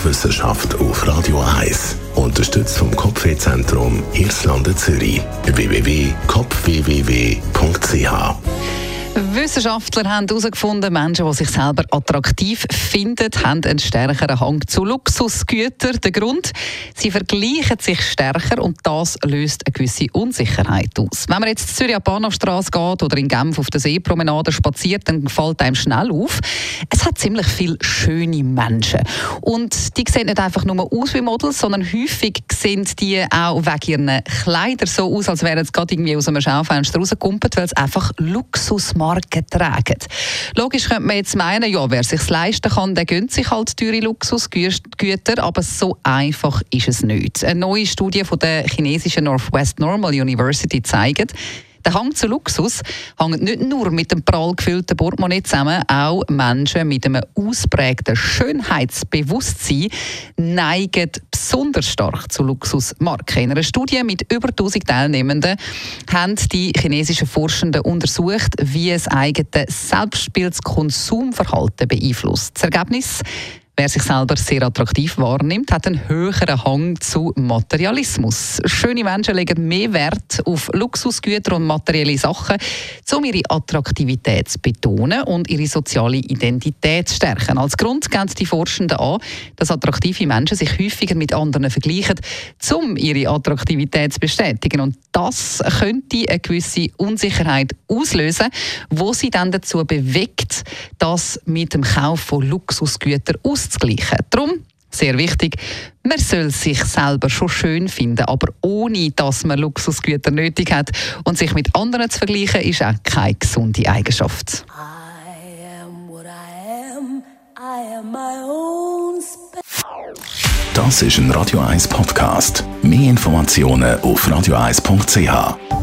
Wissenschaft auf Radio 1. Unterstützt vom Kopfwehzentrum Irlande Zürich. www.kopfwww.ch. Wissenschaftler haben herausgefunden, Menschen, die sich selber attraktiv finden, haben einen stärkeren Hang zu Luxusgütern. Der Grund? Sie vergleichen sich stärker und das löst eine gewisse Unsicherheit aus. Wenn man jetzt in Zürich an die Bahnhofstrasse geht oder in Genf auf der Seepromenade spaziert, dann fällt einem schnell auf, es hat ziemlich viele schöne Menschen. Und die sehen nicht einfach nur aus wie Models, sondern häufig sehen die auch wegen ihren Kleidern so aus, als wären sie gerade irgendwie aus einem Schaufenster rausgekumpelt, weil es einfach Luxusmarken tragen. Logisch könnte man jetzt meinen, ja, wer es sich leisten kann, der gönnt sich halt teure Luxusgüter, aber so einfach ist es nicht. Eine neue Studie von der chinesischen Northwest Normal University zeigt, der Hang zu Luxus hängt nicht nur mit dem prall gefüllten Portemonnaie zusammen, auch Menschen mit einem ausprägten Schönheitsbewusstsein neigen besonders stark zu Luxusmarken. In einer Studie mit über 1000 Teilnehmenden haben die chinesischen Forschenden untersucht, wie das eigene Selbstbild das Konsumverhalten beeinflusst. Das Ergebnis: wer sich selber sehr attraktiv wahrnimmt, hat einen höheren Hang zu Materialismus. Schöne Menschen legen mehr Wert auf Luxusgüter und materielle Sachen, um ihre Attraktivität zu betonen und ihre soziale Identität zu stärken. Als Grund geben die Forschenden an, dass attraktive Menschen sich häufiger mit anderen vergleichen, um ihre Attraktivität zu bestätigen. Und das könnte eine gewisse Unsicherheit auslösen, wo sie dann dazu bewegt, das mit dem Kauf von Luxusgütern auszugleichen. Darum, sehr wichtig, man soll sich selber schon schön finden, aber ohne, dass man Luxusgüter nötig hat. Und sich mit anderen zu vergleichen, ist auch keine gesunde Eigenschaft. I am what I am. I am my own Das ist ein Radio 1 Podcast. Mehr Informationen auf radio1.ch.